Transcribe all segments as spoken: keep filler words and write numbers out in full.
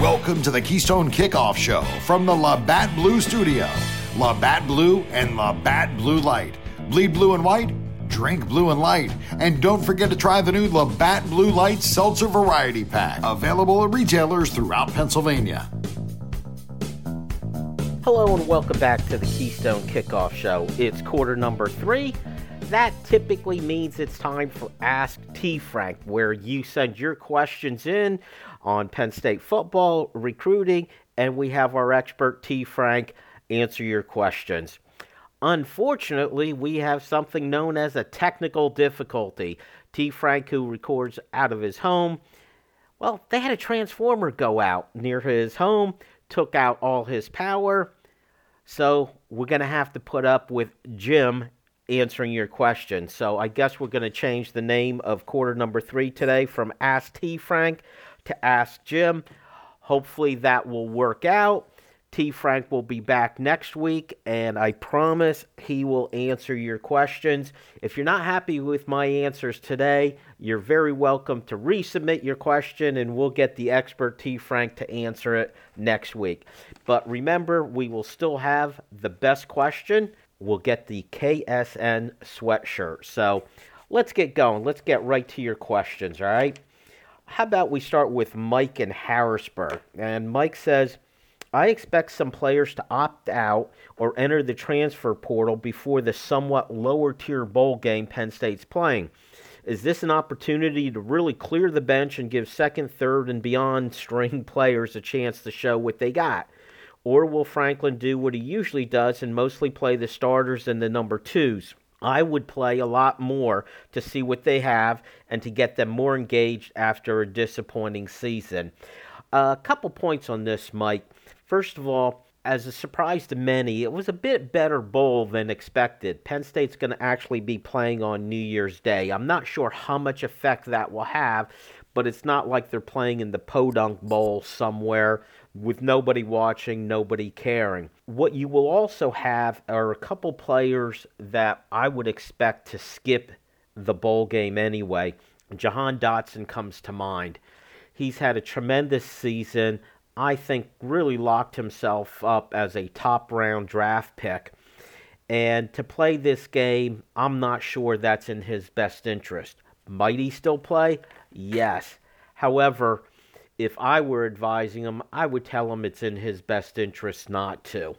Welcome to the Keystone Kickoff Show from the Labatt Blue Studio. Labatt Blue and Labatt Blue Light. Bleed blue and white, drink blue and light. And don't forget to try the new Labatt Blue Light Seltzer Variety Pack. Available at retailers throughout Pennsylvania. Hello and welcome back to the Keystone Kickoff Show. It's quarter number three. That typically means it's time for Ask T. Frank, where you send your questions in on Penn State football, recruiting, and we have our expert T. Frank answer your questions. Unfortunately, we have something known as a technical difficulty. T. Frank, who records out of his home, well, they had a transformer go out near his home, took out all his power, so we're going to have to put up with Jim answering your question. So I guess we're going to change the name of quarter number three today from Ask T. Frank to Ask Jim. Hopefully that will work out. T. Frank will be back next week, and I promise he will answer your questions. If you're not happy with my answers today, you're very welcome to resubmit your question, and we'll get the expert T. Frank to answer it next week. But remember, we will still have the best question. We'll get the K S N sweatshirt. So let's get going. Let's get right to your questions, all right? How about we start with Mike in Harrisburg? And Mike says, I expect some players to opt out or enter the transfer portal before the somewhat lower tier bowl game Penn State's playing. Is this an opportunity to really clear the bench and give second, third, and beyond string players a chance to show what they got? Or will Franklin do what he usually does and mostly play the starters and the number twos? I would play a lot more to see what they have and to get them more engaged after a disappointing season. Uh, a couple points on this, Mike. First of all, as a surprise to many, it was a bit better bowl than expected. Penn State's going to actually be playing on New Year's Day. I'm not sure how much effect that will have, but it's not like they're playing in the Podunk Bowl somewhere with nobody watching, nobody caring. What you will also have are a couple players that I would expect to skip the bowl game anyway. Jahan Dotson comes to mind. He's had a tremendous season. I think really locked himself up as a top-round draft pick. And to play this game, I'm not sure that's in his best interest. Might he still play? Yes. However, if I were advising him, I would tell him it's in his best interest not to.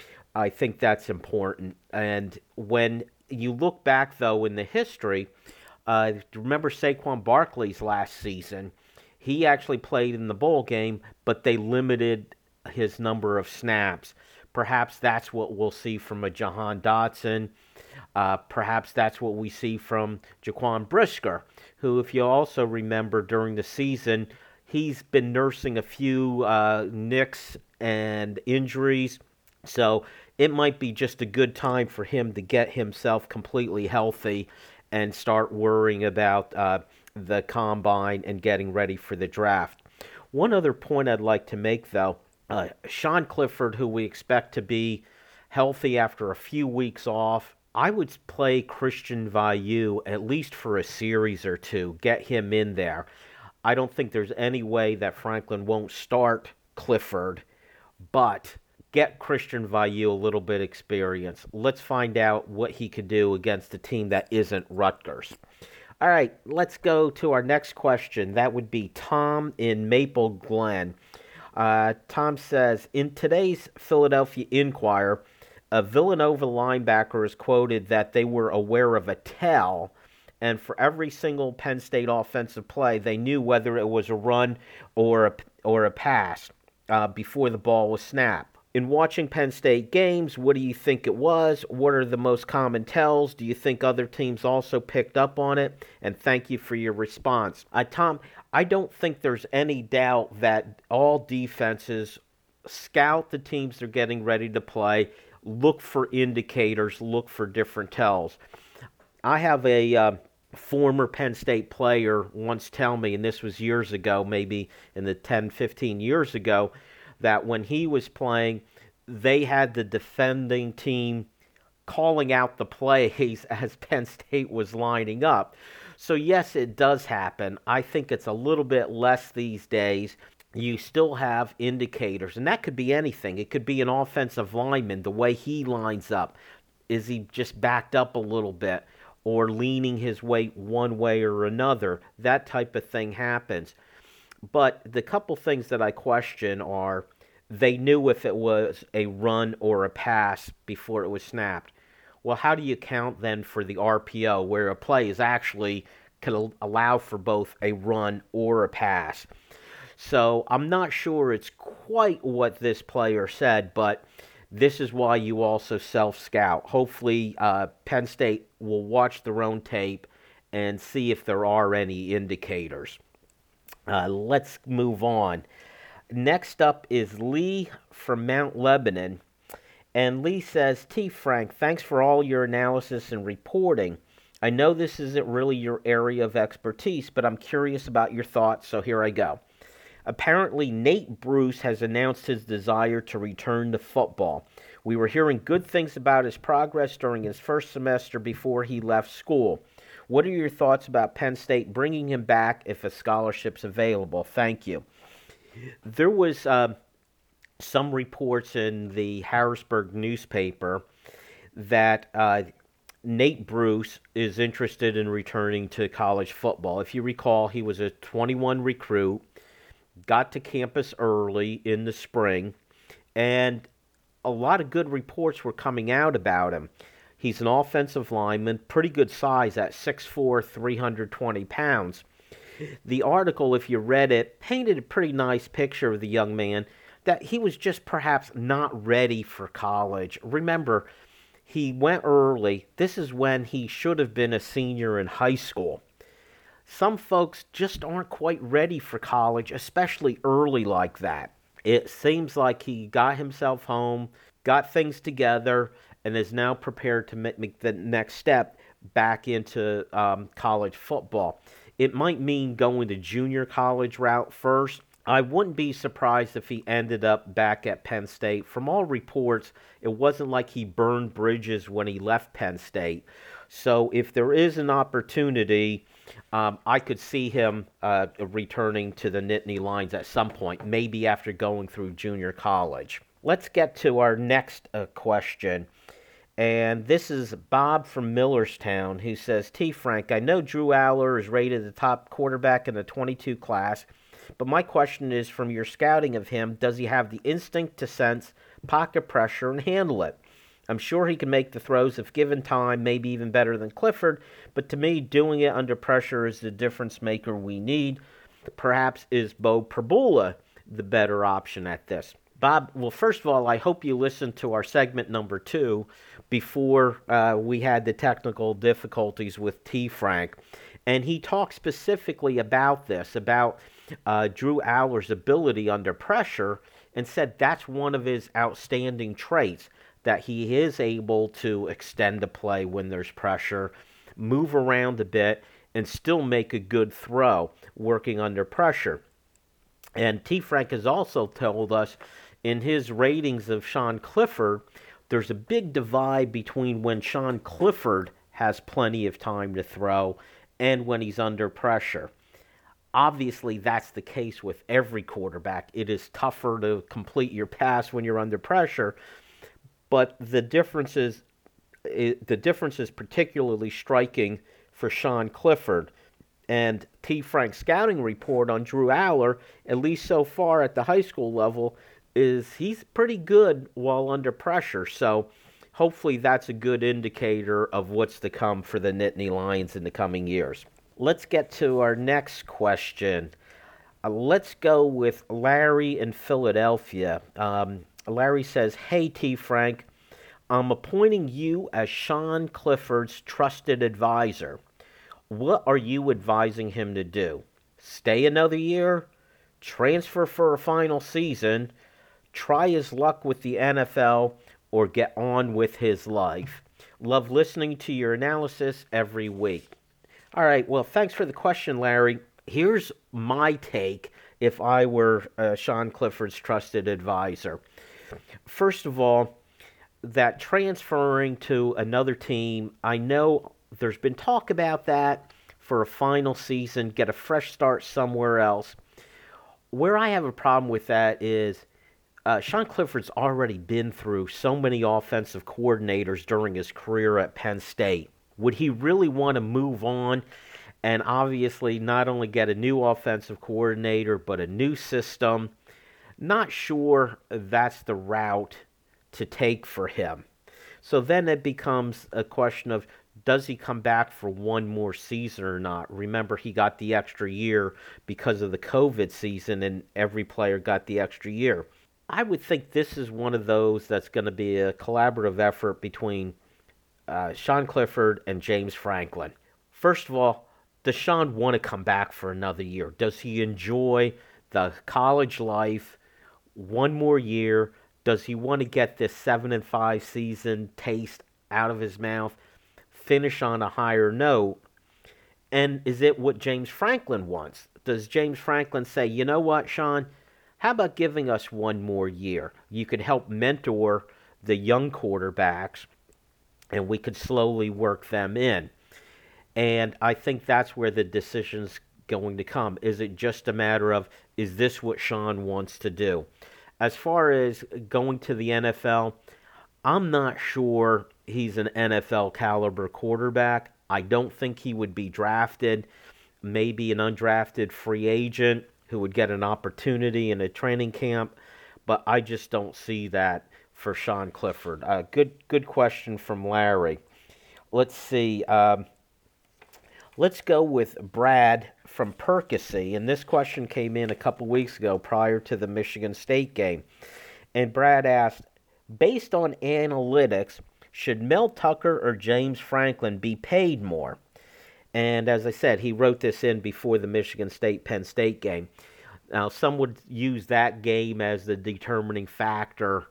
I think that's important. And when you look back, though, in the history, uh, remember Saquon Barkley's last season? He actually played in the bowl game, but they limited his number of snaps. Perhaps that's what we'll see from a Jahan Dotson. Uh, perhaps that's what we see from Jaquan Brisker, who, if you also remember during the season, he's been nursing a few uh, nicks and injuries. So it might be just a good time for him to get himself completely healthy and start worrying about uh, the combine and getting ready for the draft. One other point I'd like to make, though, uh, Sean Clifford, who we expect to be healthy after a few weeks off, I would play Christian Vayu at least for a series or two, get him in there. I don't think there's any way that Franklin won't start Clifford, but get Christian Vayu a little bit of experience. Let's find out what he could do against a team that isn't Rutgers. All right, let's go to our next question. That would be Tom in Maple Glen. Uh, Tom says, in today's Philadelphia Inquirer, a Villanova linebacker is quoted that they were aware of a tell, and for every single Penn State offensive play, they knew whether it was a run or a, or a pass uh, before the ball was snapped. In watching Penn State games, what do you think it was? What are the most common tells? Do you think other teams also picked up on it? And thank you for your response. Uh, Tom, I don't think there's any doubt that all defenses scout the teams they're getting ready to play, look for indicators, look for different tells. I have a uh, former Penn State player once tell me, and this was years ago, maybe in the ten, fifteen years ago, that when he was playing, they had the defending team calling out the plays as Penn State was lining up. So yes, it does happen. I think it's a little bit less these days. you still have indicators, and that could be anything. It could be an offensive lineman, the way he lines up. Is he just backed up a little bit or leaning his weight one way or another? That type of thing happens. But the couple things that I question are they knew if it was a run or a pass before it was snapped. Well, how do you count then for the R P O where a play is actually can allow for both a run or a pass? So I'm not sure it's quite what this player said, but this is why you also self-scout. Hopefully, uh, Penn State will watch their own tape and see if there are any indicators. Uh, let's move on. Next up is Lee from Mount Lebanon. And Lee says, T. Frank, thanks for all your analysis and reporting. I know this isn't really your area of expertise, but I'm curious about your thoughts, so here I go. Apparently, Nate Bruce has announced his desire to return to football. We were hearing good things about his progress during his first semester before he left school. What are your thoughts about Penn State bringing him back if a scholarship's available? Thank you. There was uh, some reports in the Harrisburg newspaper that uh, Nate Bruce is interested in returning to college football. If you recall, he was a twenty-one recruit, got to campus early in the spring, and a lot of good reports were coming out about him. He's an offensive lineman, pretty good size at six foot four, three hundred twenty pounds. The article, if you read it, painted a pretty nice picture of the young man, that he was just perhaps not ready for college. Remember, he went early. This is when he should have been a senior in high school. Some folks just aren't quite ready for college, especially early like that. It seems like he got himself home, got things together, and is now prepared to make the next step back into um, college football. It might mean going the junior college route first. I wouldn't be surprised if he ended up back at Penn State. From all reports, it wasn't like he burned bridges when he left Penn State. So if there is an opportunity, um, I could see him uh, returning to the Nittany Lions at some point, maybe after going through junior college. Let's get to our next uh, question. And this is Bob from Millerstown, who says, T. Frank, I know Drew Aller is rated the top quarterback in the twenty-two class, but my question is, from your scouting of him, does he have the instinct to sense pocket pressure and handle it? I'm sure he can make the throws if given time, maybe even better than Clifford, but to me, doing it under pressure is the difference maker we need. Perhaps is Bo Perbula the better option at this? Bob, well, first of all, I hope you listened to our segment number two before uh, we had the technical difficulties with T. Frank. And he talked specifically about this, about uh, Drew Allar's ability under pressure, and said that's one of his outstanding traits, that he is able to extend a play when there's pressure, move around a bit, and still make a good throw working under pressure. And T. Frank has also told us in his ratings of Sean Clifford, there's a big divide between when Sean Clifford has plenty of time to throw and when he's under pressure. Obviously, that's the case with every quarterback. It is tougher to complete your pass when you're under pressure, but the difference is, the difference is particularly striking for Sean Clifford. And T. Frank's scouting report on Drew Allar, at least so far at the high school level, is he's pretty good while under pressure. So hopefully that's a good indicator of what's to come for the Nittany Lions in the coming years. Let's get to our next question. Uh, let's go with Larry in Philadelphia. Um, Larry says, Hey, T. Frank, I'm appointing you as Sean Clifford's trusted advisor. What are you advising him to do? Stay another year? Transfer for a final season? Try his luck with the N F L? Or get on with his life? Love listening to your analysis every week. All right, well, thanks for the question, Larry. Here's my take if I were uh, Sean Clifford's trusted advisor. First of all, that transferring to another team, I know there's been talk about that for a final season, get a fresh start somewhere else. where I have a problem with that is uh, Sean Clifford's already been through so many offensive coordinators during his career at Penn State. Would he really want to move on and obviously not only get a new offensive coordinator, but a new system? Not sure that's the route to take for him. So then it becomes a question of, does he come back for one more season or not? Remember, he got the extra year because of the COVID season, and every player got the extra year. I would think this is one of those that's going to be a collaborative effort between uh, Sean Clifford and James Franklin. First of all, does Sean want to come back for another year? Does he enjoy the college life one more year? Does he want to get this seven and five season taste out of his mouth, finish on a higher note? And is it what James Franklin wants? Does James Franklin say, you know what, Sean, how about giving us one more year? You could help mentor the young quarterbacks, and we could slowly work them in. And I think that's where the decision's going to come. Is it just a matter of, is this what Sean wants to do? As far as going to the N F L, I'm not sure he's an N F L caliber quarterback. I don't think he would be drafted. Maybe an undrafted free agent who would get an opportunity in a training camp, but I just don't see that for Sean Clifford. Uh, good, good question from Larry. Let's see. Um, let's go with Brad from Percy, and this question came in a couple weeks ago prior to the Michigan State game. And Brad asked, based on analytics, should Mel Tucker or James Franklin be paid more? And as I said, he wrote this in before the Michigan State-Penn State game. Now, some would use that game as the determining factor.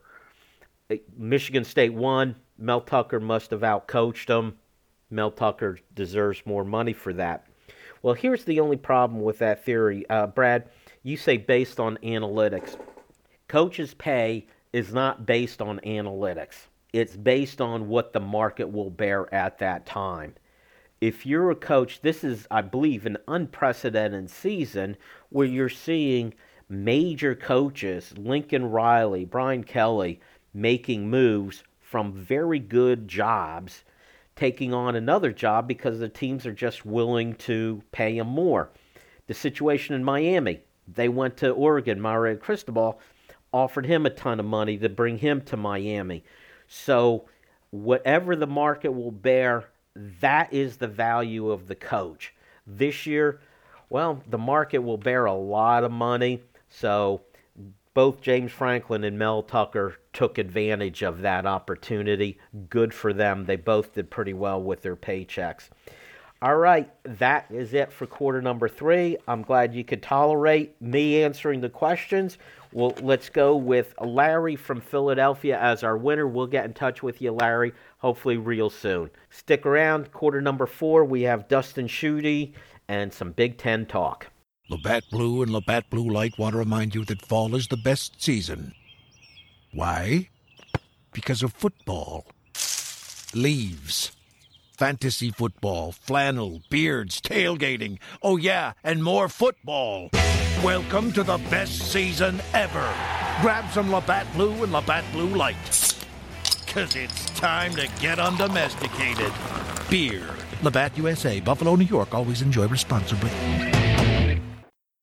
Michigan State won. Mel Tucker must have outcoached them. Mel Tucker deserves more money for that. Well, here's the only problem with that theory. Uh, Brad, you say based on analytics. Coaches' pay is not based on analytics. It's based on what the market will bear at that time. If you're a coach, this is, I believe, an unprecedented season where you're seeing major coaches, Lincoln Riley, Brian Kelly, making moves from very good jobs, taking on another job because the teams are just willing to pay them more. The situation in Miami, they went to Oregon. Mario Cristobal offered him a ton of money to bring him to Miami. So whatever the market will bear, that is the value of the coach. This year, well, the market will bear a lot of money. So both James Franklin and Mel Tucker took advantage of that opportunity. Good for them. They both did pretty well with their paychecks. All right, that is it for quarter number three. I'm glad you could tolerate me answering the questions. Well, let's go with Larry from Philadelphia as our winner. We'll get in touch with you, Larry, hopefully real soon. Stick around. Quarter number four, we have Dustin Schutte and some Big Ten talk. Labatt Blue and Labatt Blue Light want to remind you that fall is the best season. Why? Because of football. Leaves. Fantasy football, flannel, beards, tailgating. Oh yeah, and more football. Welcome to the best season ever. Grab some Labatt Blue and Labatt Blue Light. Cause it's time to get undomesticated. Beer. Labatt U S A, Buffalo, New York. Always enjoy responsibly.